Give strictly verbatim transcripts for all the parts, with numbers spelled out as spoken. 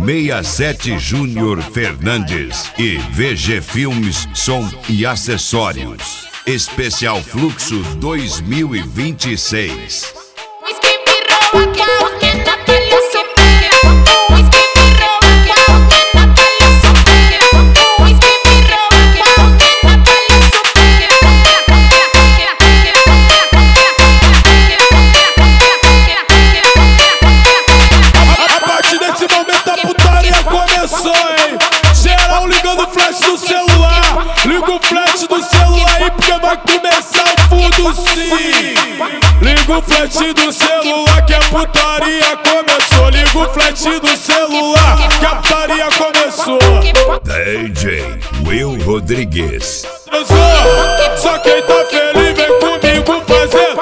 sessenta e sete Júnior Fernandes e V G Filmes, som e acessórios. Especial Fluxo dois mil e vinte e seis. Geral ligando o flash do celular. Liga o flash do celular aí porque vai começar o fundo sim. Liga o flash do celular que a putaria começou. Liga o flash do celular que a putaria começou. D J Will Rodrigues. Só quem tá feliz vem comigo fazer.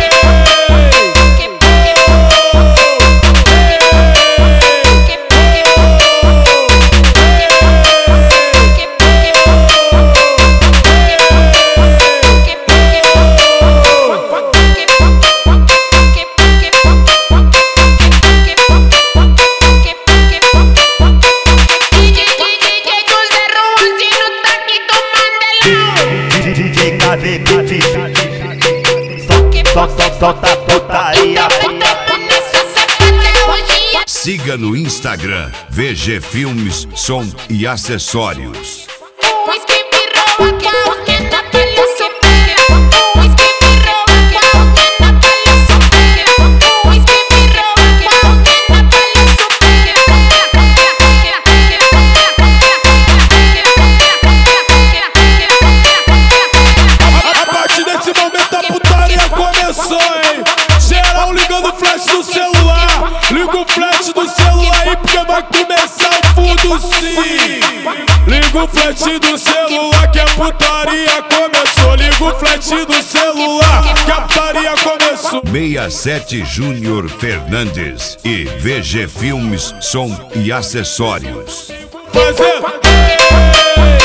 Só, só, solta putaria. Siga no Instagram V G Filmes, som e acessórios. Geral ligando o flash do celular. Liga o flash do celular aí porque vai começar o fundo sim. Liga o flash do celular que a putaria começou. Liga o flash do celular que a putaria começou. sessenta e sete Júnior Fernandes e V G Filmes, som e acessórios. Fazendo.